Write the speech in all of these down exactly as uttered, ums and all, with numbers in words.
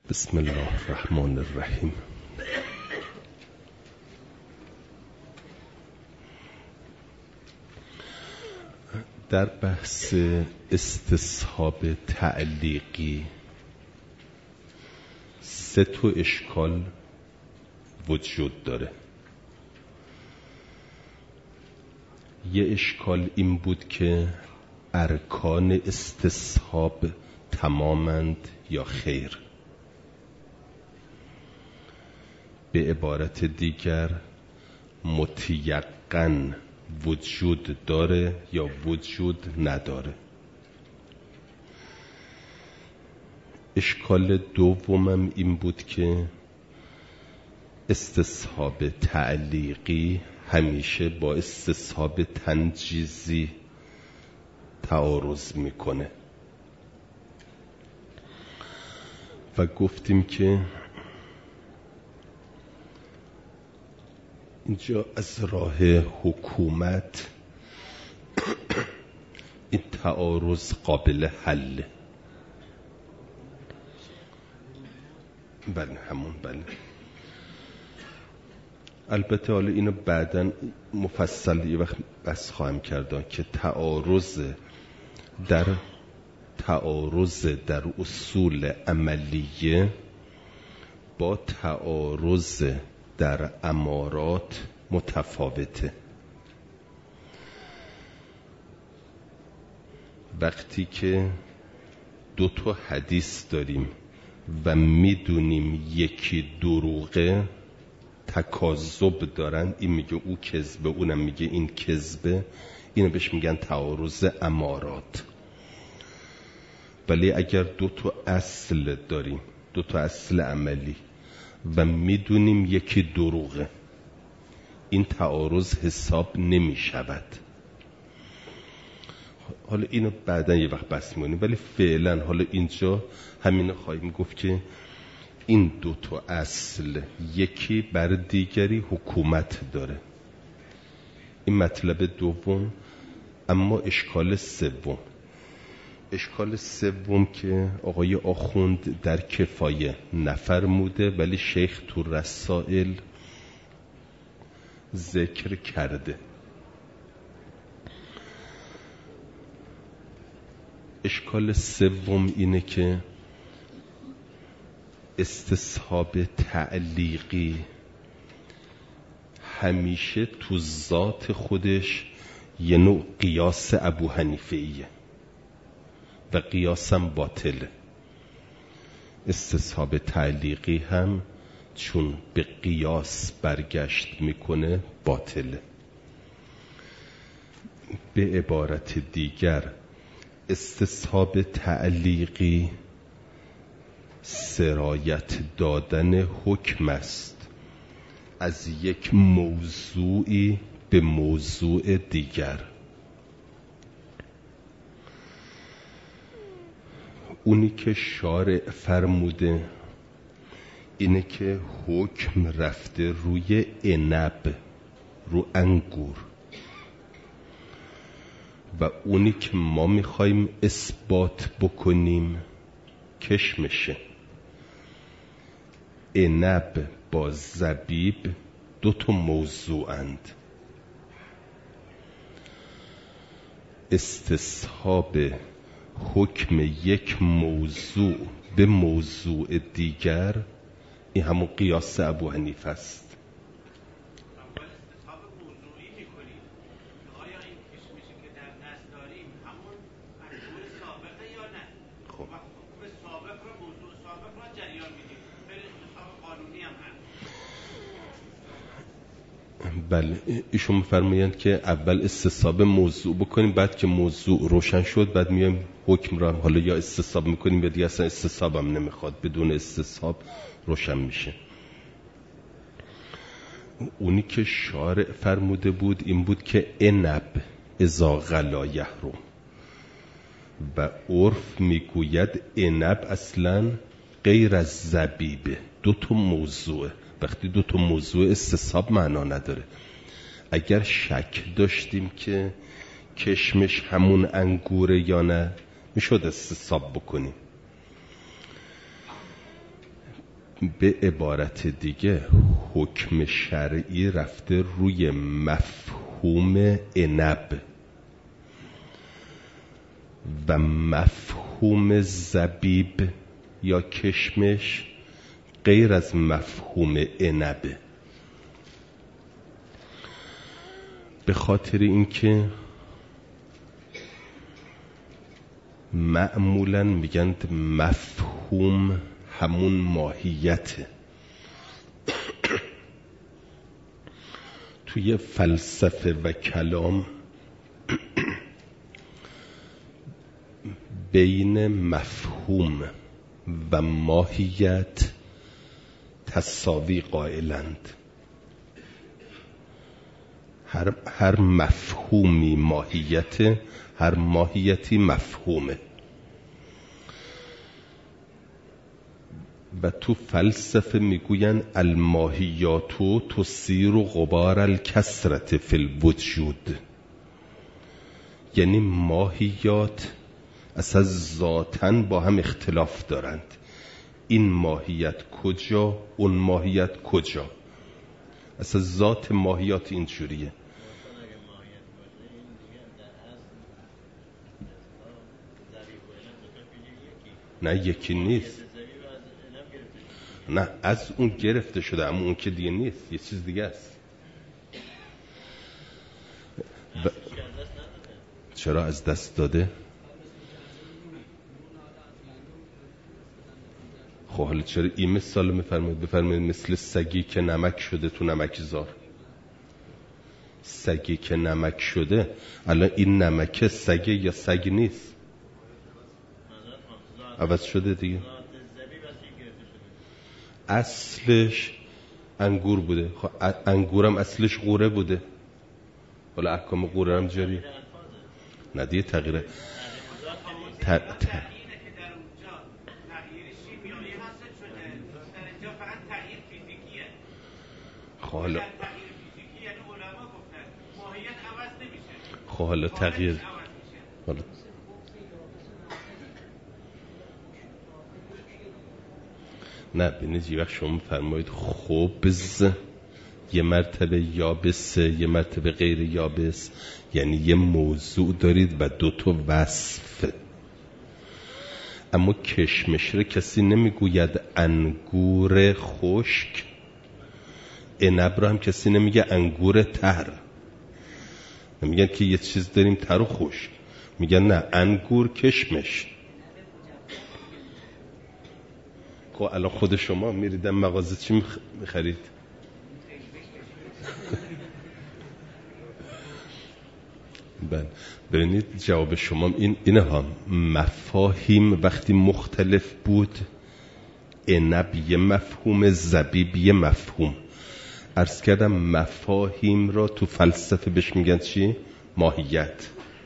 بسم الله الرحمن الرحیم. در بحث استصحاب تعلیقی سه تا اشکال وجود داره. یه اشکال این بود که ارکان استصحاب تمامند یا خیر. به عبارت دیگر متیقن وجود داره یا وجود نداره. اشکال دومم این بود که استصحاب تعلیقی همیشه با استصحاب تنجیزی تعارض میکنه و گفتیم که اینجا از راه حکومت این تعارض قابل حل. بله همون بله. البته حالا اینو بعداً مفصل یه وقت بس خواهم کردن که تعارض در تعارض در اصول عملیه با تعارض در امارات متفاوته. وقتی که دو تا حدیث داریم و میدونیم یکی دروغه، تکاذب دارن، این میگه او کذبه، اونم میگه این کذبه، اینو بهش میگن تعارض امارات. ولی اگر دو تا اصل داریم، دو تا اصل عملی و میدونیم یکی دروغه، این تعارض حساب نمی شود. حالا اینو بعدا یه وقت بحث می‌کنیم، ولی فعلا حالا اینجا همینو خواهیم گفت که این دو تا اصل یکی بر دیگری حکومت داره. این مطلب دوم. اما اشکال سوم اشکال سوم که آقای آخوند در کفایه نفرموده ولی شیخ تو رسائل ذکر کرده. اشکال سوم اینه که استصحاب تعلیقی همیشه تو ذات خودش یه نوع قیاس ابو حنیفه ایه و قیاسم باطله. استصحاب تعلیقی هم چون به قیاس برگشت میکنه باطله. به عبارت دیگر استصحاب تعلیقی سرایت دادن حکم است از یک موضوعی به موضوع دیگر. اونی که شارع فرموده اینه که حکم رفته روی عنب، رو انگور، و اونی که ما میخوایم اثبات بکنیم کشمشه. عنب با زبیب دو تا موضوعند. استصحاب حکم یک موضوع به موضوع دیگر این همون قیاس ابو حنیفه است. بله ایشون می‌فرمایند که اول استصحاب موضوع بکنیم، بعد که موضوع روشن شد بعد میایم حکم را حالا یا استصحاب میکنیم یا دیگه اصلا استصحاب هم نمیخواد، بدون استصحاب روشن میشه. اونی که شارع فرموده بود این بود که عنب اذا غلا یحرم، و عرف میگوید عنب اصلا غیر از زبیبه، دو تا موضوعه. وقتی دو تا موضوع استصحاب معنا نداره. اگر شک داشتیم که کشمش همون انگوره یا نه میشد استصحاب بکنیم. به عبارت دیگه حکم شرعی رفته روی مفهوم عنب و مفهوم زبیب یا کشمش غیر از مفهوم عنب، به خاطر اینکه معمولاً میگن مفهوم همون ماهیته. توی فلسفه و کلام بین مفهوم و ماهیت تساوی قائلند. هر, هر مفهومی ماهیت، هر ماهیتی مفهومه. و تو فلسفه میگوین الماهیاتو تثیر غبار الکثرة فی الوجود، یعنی ماهیات اصلا ذاتاً با هم اختلاف دارند. این ماهیت کجا، اون ماهیت کجا، اصلا ذات ماهیات اینجوریه. نه یکی نیست، نه از اون گرفته شده، اما اون که دیگه نیست، یه چیز دیگه است. ب... چرا از دست داده؟ خب حالا چرا این مثال میفرمایید؟ بفرمایید مثل سگی که نمک شده تو نمکزار. سگی که نمک شده، الان این نمکه سگه یا سگ نیست؟ عوض شده دیگه. اصلش انگور بوده، خب انگورم اصلش قوره بوده، حالا احکام قوره هم جاری ندیه تغییره ت... ت... خب حالا خب حالا تغییر حالا نه بینید یه وقت شما فرمایید خبز یه مرتبه یابسه یه مرتبه غیر یابس، یعنی یه موضوع دارید و دو تا وصف. اما کشمش رو کسی نمیگوید انگور خشک، عنب رو هم کسی نمیگه انگور تر. نمیگن که یه چیز داریم تر و خشک، میگن نه انگور کشمش. خب الان خود شما میریدن مغازه چی میخرید؟ بله برنید جواب شما این اینه ها. مفاهیم وقتی مختلف بود، عنب یه مفهوم، زبیب یه مفهوم. عرض کردم مفاهیم را تو فلسفه بهش میگن چی؟ ماهیت.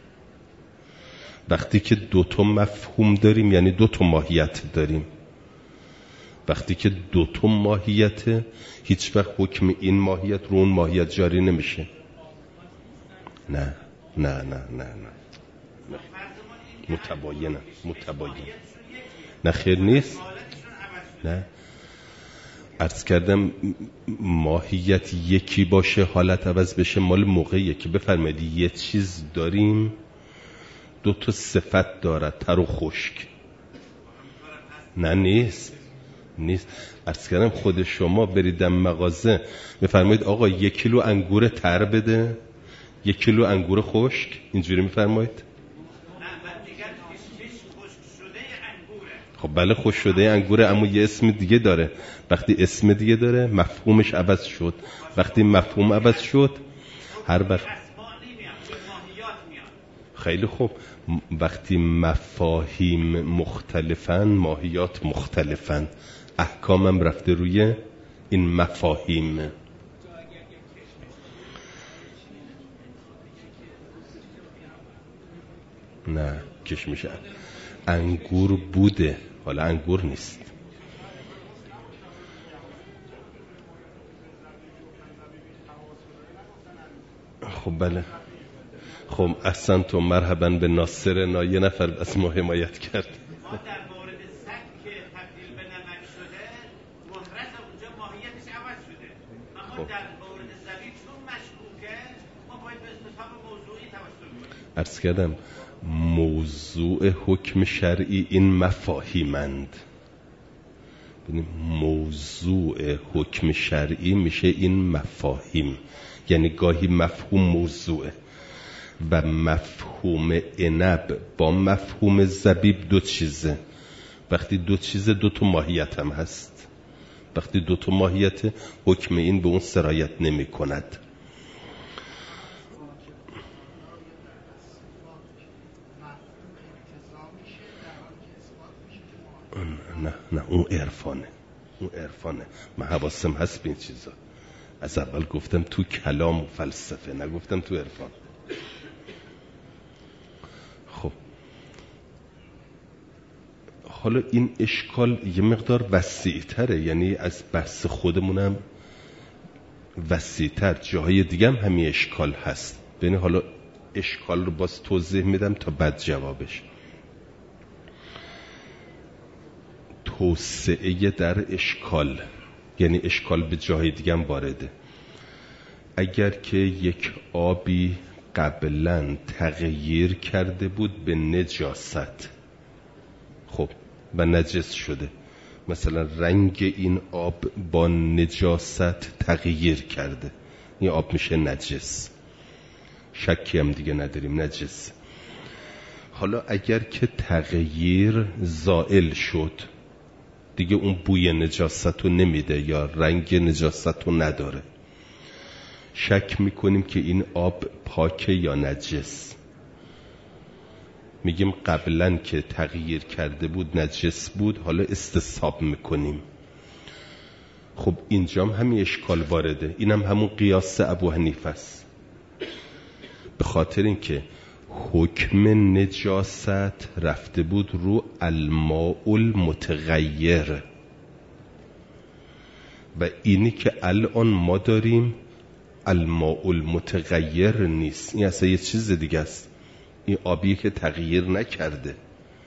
وقتی که دو تا مفهوم داریم یعنی دو تا ماهیت داریم. وقتی که دو تا ماهیته، هیچ وقت حکم این ماهیت رو اون ماهیت جاری نمیشه. نه نه نه نه نه متباینه متباین نه خیر نیست. نه عرض کردم ماهیت یکی باشه حالت عوض بشه مال موقعیه که بفرمایید یه چیز داریم دو تا صفت دارد، تر و خشک. نه نیست نیست. عرض کردم خود شما بریدم مغازه بفرمایید آقا یک کیلو انگور تر بده، یک کیلو انگور خشک، اینجوری میفرمایید؟ خب بله خشک شده انگوره، اما یه اسم دیگه داره. وقتی اسم دیگه داره مفهومش عوض شد. وقتی مفهوم عوض شد هر وقت خیلی خوب، وقتی مفاهیم مختلفن ماهیات مختلفن، احکامم رفته روی این مفاهیم. نه کشمش انگور بوده، حالا انگور نیست. خب بله خب احسنتم مرحبا به ناصرنا، یه نفر از ما حمایت کرد. خب در مورد زبیب چون مشکوکه ما باید به استصحاب موضوعی توسل کنیم. عرض کردم موضوع حکم شرعی این مفاهیمند. ببینیم موضوع حکم شرعی میشه این مفاهیم، یعنی گاهی مفهوم موضوعه و مفهوم عنب با مفهوم زبیب دو چیزه. وقتی دو چیزه دو تا ماهیت هم هست. وقتی دو تا ماهیت حکم این به اون سرایت نمی کند. نه نه اون عرفانه، اون عرفانه. من حواسم هست به این چیزا. از اول گفتم تو کلام و فلسفه، نگفتم تو عرفان. خب حالا این اشکال یه مقدار وسیع تره، یعنی از بحث خودمونم وسیع تر، جاهای دیگه هم همین اشکال هست. ببین حالا اشکال رو باز توضیح میدم تا بعد جوابش. توسعه در اشکال، یعنی اشکال به جاهای دیگه هم وارده. اگر که یک آبی قبلا تغییر کرده بود به نجاست، خب و نجس شده، مثلا رنگ این آب با نجاست تغییر کرده، این آب میشه نجس، شکی هم دیگه نداریم نجس. حالا اگر که تغییر زائل شد، دیگه اون بوی نجاست رو نمیده یا رنگ نجاست رو نداره، شک میکنیم که این آب پاکه یا نجس. میگیم قبلا که تغییر کرده بود نجس بود، حالا استصحاب میکنیم. خب اینجام همین اشکال وارده. اینم هم همون قیاس ابو حنیفه است، به خاطر اینکه حکم نجاست رفته بود رو الماء المتغیر و اینی که الان ما داریم الماء المتغیر نیست، این اصلا یه چیز دیگه است. این آبی که تغییر نکرده.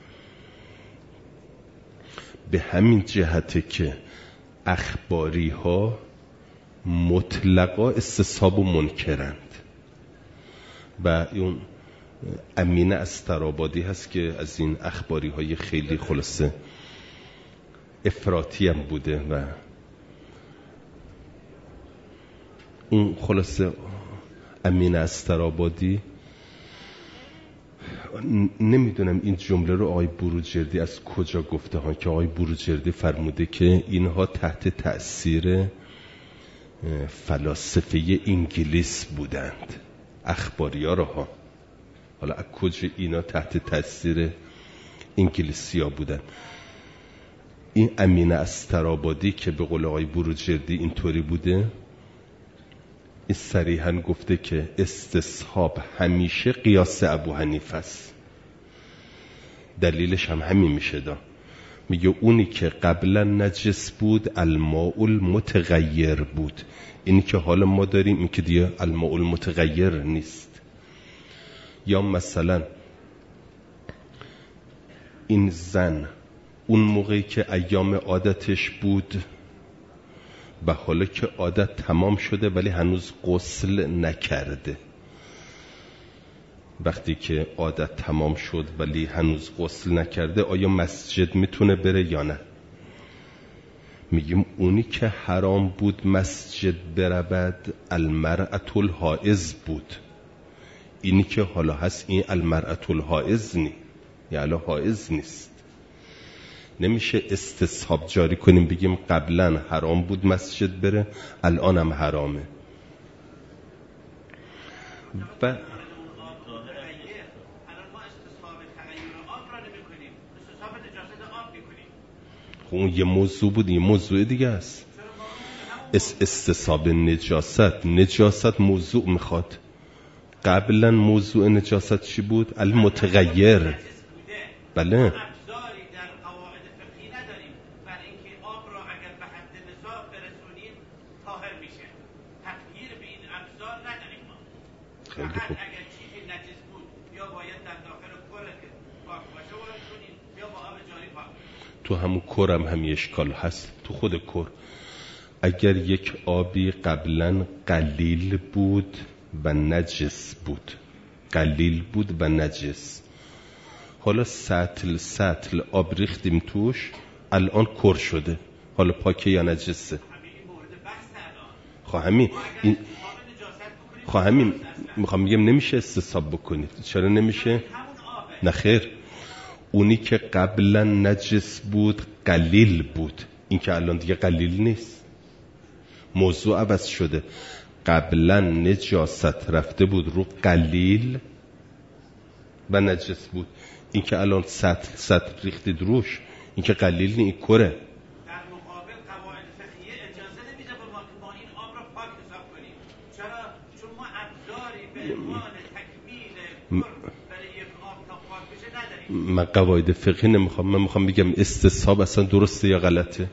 به همین جهته که اخباری ها مطلقا استصحاب و منکرند و اون امینه استرابادی هست که از این اخباری های خیلی خلاصه افراطی هم بوده و اون خلاصه امینه استرابادی، نمیدونم این جمله رو آقای بروجردی از کجا گفته ها، که آقای بروجردی فرموده که اینها تحت تأثیر فلاسفه انگلیس بودند، اخباری ها ها. حالا از کجا اینا تحت تأثیر انگلیسی ها بودن؟ این امینه استرابادی که به قول آقای بروجردی اینطوری بوده، این صریحاً گفته که استصحاب همیشه قیاس ابو حنیفه است. دلیلش هم همین میشه دا. میگه اونی که قبلا نجس بود الماء المتغیر بود، اینی که حالا ما داریم این که دیگه الماء المتغیر نیست. یا مثلا این زن اون موقعی که ایام عادتش بود و حالا که عادت تمام شده ولی هنوز غسل نکرده، وقتی که عادت تمام شد ولی هنوز غسل نکرده، آیا مسجد میتونه بره یا نه؟ میگیم اونی که حرام بود مسجد برود المرأة الحائض بود. اینی که حالا هست این المرأة الحائض نی، یعنی حائض نیست. نمیشه استصحاب جاری کنیم بگیم قبلا حرام بود مسجد بره الان هم حرامه. و خب اون یه موضوع بود، یه موضوع دیگه است. استصحاب نجاست، نجاست موضوع میخواد. قبلا موضوع نجاست چی بود؟ المتغیر. بله خیلی خوب. اگر چیزی نجس بود یا باید در داخل کره که پاک باشه وارد کنیم یا با آب جاری پاک. تو همون کر هم همی اشکال هست، تو خود کر اگر یک آبی قبلا قلیل بود و نجس بود، قلیل بود و نجس، حالا سطل سطل آب ریختیم توش، الان کر شده، حالا پاکه یا نجسه؟ خواهمی این خواهمی میخوام بگم نمیشه استصحاب بکنید. چرا نمیشه؟ نه خیر، اونی که قبلا نجس بود قلیل بود، این که الان دیگه قلیل نیست، موضوع عوض شده. قبلا نجاست رفته بود رو قلیل و نجس بود، این که الان سطل سطل ریختید روش، این که قلیل نیست، این کره. در مقابل قواعد فقهیه اجازه نمیده به ما که ما این آب را پاک حساب کنیم. چرا؟ چون ما ابزاری به عنوان تکمیل برای یک آب تا پاک بشه نداریم. من قواعد فقهی نمیخوام، من میخوام بگم استصحاب اصلا درسته یا غلطه.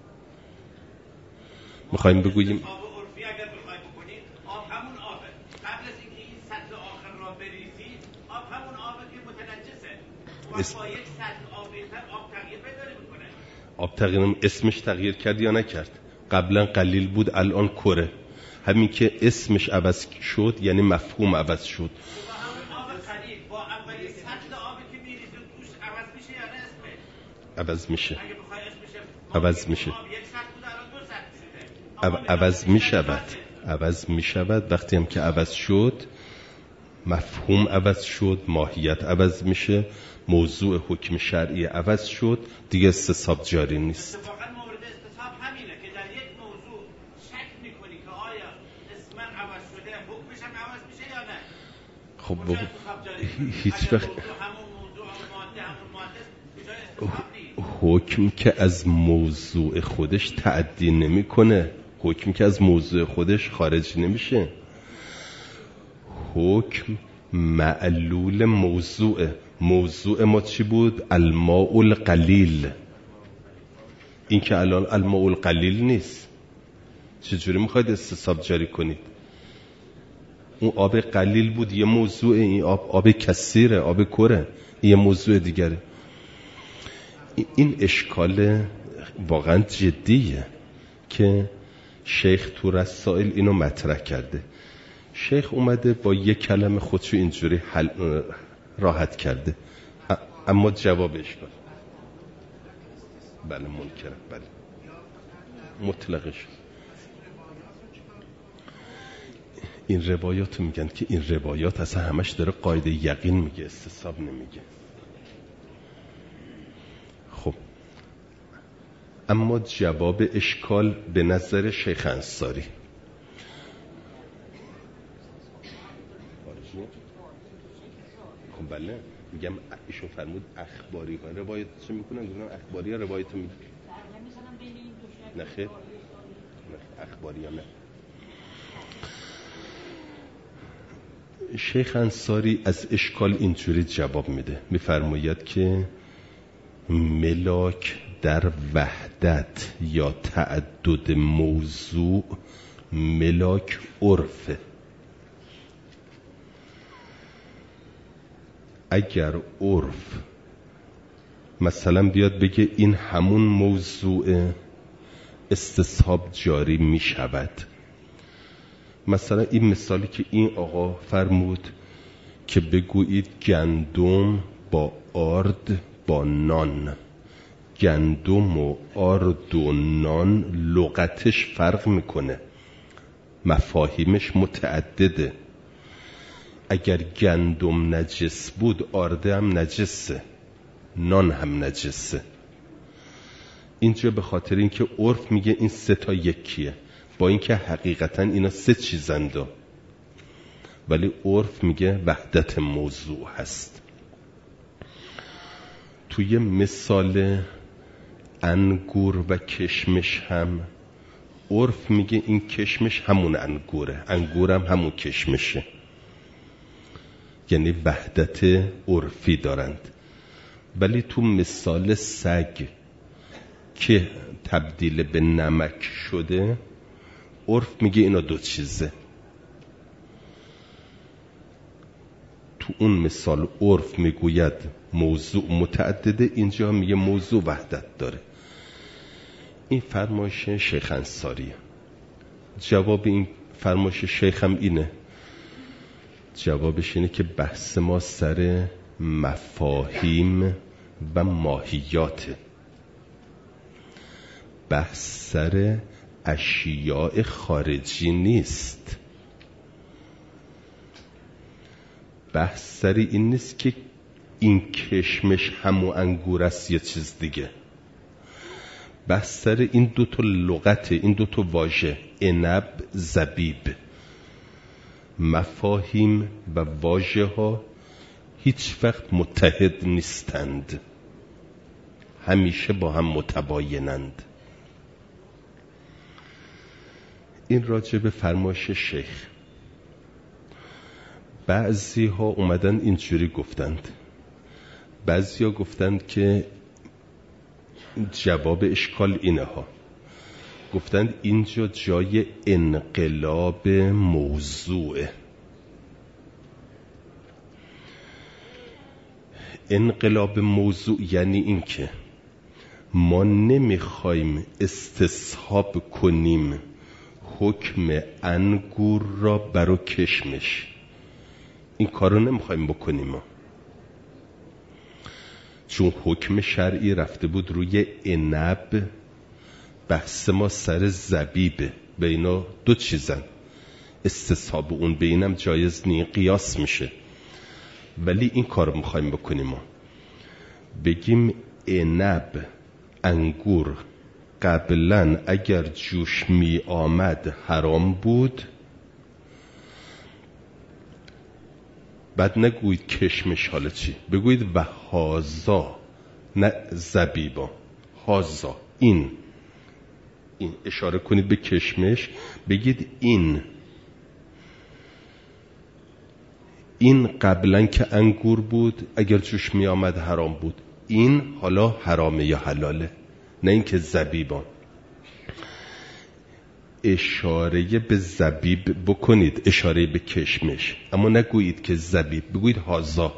میخوایم بگوییم آب عرفی اگر بخوایم بکنیم، آب همون آبه. قبل از اینکه این سطل آخر را بریزید، آب همون آبه که متنجسه. و اس... با یک سطل آب ریختن آب تغییر پیدا نمی‌کنه. آب تغییر، اسمش تغییر کرد یا نکرد؟ قبلا قلیل بود الان کره، همین که اسمش عوض شد یعنی مفهوم عوض شد. با همون آب قلیل با اولین سطل آبی که میریزید توش عوض میشه یا نه اسمش؟ عوض میشه. اگه بخوای اسمش عوض میشه. آب یک سطل بود الان دو سطل شده. عوض می شود، عوض می شود. وقتی هم که عوض شد مفهوم عوض شد، ماهیت عوض میشه، موضوع حکم شرعی عوض شد، دیگه استصحاب جاری نیست. اتفاقا مورد استصحاب همینه که در یک موضوع شک میکنی که آیا اسم عوض شده حکمش هم عوض میشه یا نه. خب بگو هیچ وقت همون موضوع همون ماده همون ماده به جای استصحاب نیست. حکم که از موضوع خودش تعدی نمیکنه، حکم که از موضوع خودش خارج نمیشه. حکم معلول موضوع. موضوع ما چی بود؟ الماء القلیل. این که الان الماء القلیل نیست، چجوری میخواید استصحاب جاری کنید؟ اون آب قلیل بود یه موضوع، این آب آب کثیره، آب کره، یه موضوع دیگره. این اشکال واقعا جدیه که شیخ تو رسائل اینو مطرح کرده. شیخ اومده با یک کلمه خودشو اینجوری حل راحت کرده، اما جوابش کن بله منکره، بله مطلقش. این روایاتو میگن که این روایات اصلا همش داره قاعده یقین میگه، استصحاب نمیگه. خب اما جواب اشکال به نظر شیخ انصاری، خب بله میگم ایشون فرمود اخباری ها روایت چه میکنن؟ گفتم اخباری ها روایت میگه نه خیر، اخباری ها نه. شیخ انصاری از اشکال اینجوری جواب میده، میفرماید که ملاک در وحدت یا تعدد موضوع ملاک عرفه. اگر عرف مثلا بیاد بگه این همون موضوع، استصحاب جاری می شود. مثلا این مثالی که این آقا فرمود که بگویید گندم با آرد با نان، گندم و آرد و نان لغتش فرق میکنه، مفاهیمش متعدده. اگر گندم نجس بود آرده هم نجسه، نان هم نجسه. اینجا به خاطر اینکه عرف میگه این سه تا یکیه، با اینکه حقیقتا اینا سه چیزنده، ولی عرف میگه وحدت موضوع هست. توی مثال انگور و کشمش هم عرف میگه این کشمش همون انگوره، انگورم همون کشمشه، یعنی وحدت عرفی دارند. ولی تو مثال سگ که تبدیل به نمک شده، عرف میگه اینا دو چیزه. تو اون مثال عرف میگوید موضوع متعدده، اینجا میگه موضوع وحدت داره. این فرمایش شیخ انصاریه. جواب این فرمایش شیخ هم اینه، جوابش اینه که بحث ما سر مفاهیم و ماهیاته، بحث سر اشیاء خارجی نیست. بحث سر این نیست که این کشمش همو انگور است یا چیز دیگه. بحث سر این دو تا لغت، این دو تا واژه، عنب، زبیب. مفاهیم و واژه ها هیچ وقت متحد نیستند، همیشه با هم متباینند. این راجع به فرمایش شیخ. بعضی ها اومدن اینجوری گفتند، بعضی ها گفتند که جواب اشکال اینه ها، گفتند اینجا جای انقلاب موضوعه. انقلاب موضوع یعنی این که ما نمیخوایم استصحاب کنیم حکم انگور را برای کشمش، این کارو نمیخوایم بکنیم ما. چون حکم شرعی رفته بود روی عنب، بحث ما سر زبیبه. به اینا دو چیزن، استصحاب اون به اینم جایز نی، قیاس میشه. ولی این کارو میخوایم بکنیم ما، بگیم عنب، انگور قبلا اگر جوش می آمد حرام بود، بعد نگویید کشمش حالا چی، بگویید و هازا، نه زبیبا، هازا، این این اشاره کنید به کشمش، بگید این این قبلا که انگور بود اگر جوش می آمد حرام بود، این حالا حرامه یا حلاله، نه این که زبیبان. اشاره به زبیب بکنید، اشاره به کشمش، اما نگویید که زبیب، بگویید هازا.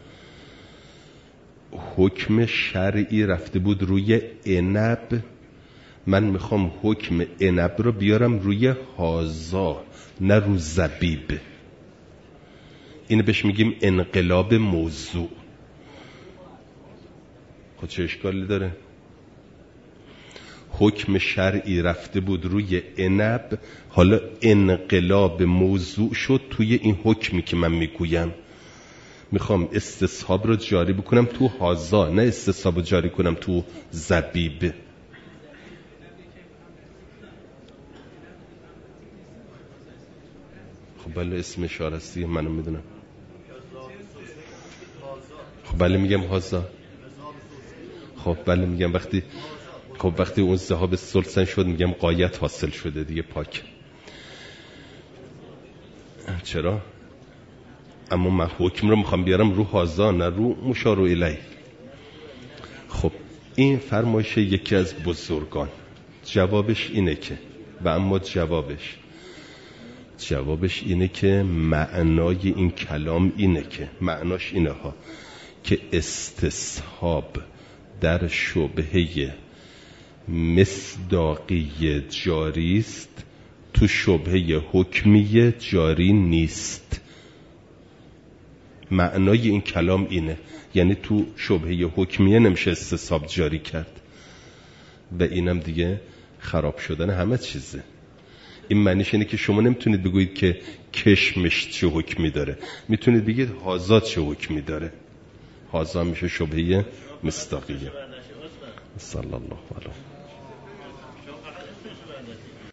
حکم شرعی رفته بود روی عنب، من میخوام حکم عنب رو بیارم روی هازا، نه رو زبیب. اینو بهش میگیم انقلاب موضوع. خود چه اشکالی داره؟ حکم شرعی رفته بود روی عنب، حالا انقلاب موضوع شد توی این حکمی که من میگویم. میخوام استصحاب رو جاری بکنم تو هازا، نه استصحاب رو جاری کنم تو زبیب. خب بله اسم اشاره است دیگه، منو میدونم. خب بله میگم هازا. خب بله میگم وقتی خب وقتی اون ذهاب سلسن شد میگم غایت حاصل شده دیگه، پاک. چرا؟ اما من حکم رو میخوام بیارم رو هازا، نه رو مشار الیه. خب این فرمایش یکی از بزرگان، جوابش اینه که و اما جوابش جوابش اینه که معنای این کلام اینه که معناش اینه ها که استصحاب در شبهه مصداقی جاری است، تو شبهه حکمی جاری نیست. معنای این کلام اینه، یعنی تو شبهه حکمیه نمیشه استصحاب جاری کرد و اینم دیگه خراب شدن همه چیزه. این معنیش اینه که شما نمیتونید بگویید که کشمش چه حکمی داره، میتونید بگید هازا چه حکمی داره. هازا میشه شبهه مصداقیه. صلی الله علیه